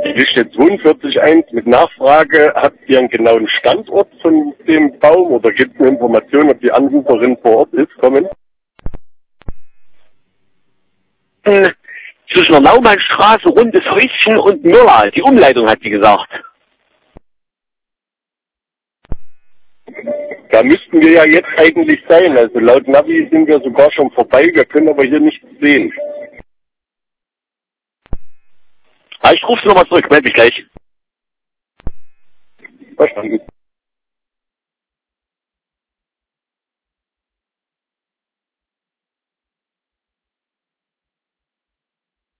Die Liste 42.1 mit Nachfrage, habt ihr einen genauen Standort von dem Baum oder gibt es eine Information, ob die Anruferin vor Ort ist, kommen? Zwischen der Naumannstraße, Rundes Häuschen und Mürla. Die Umleitung hat sie gesagt. Da müssten wir ja jetzt eigentlich sein. Also laut Navi sind wir sogar schon vorbei, wir können aber hier nichts sehen. Ich rufe sie nochmal zurück, melde mich gleich. Verstanden.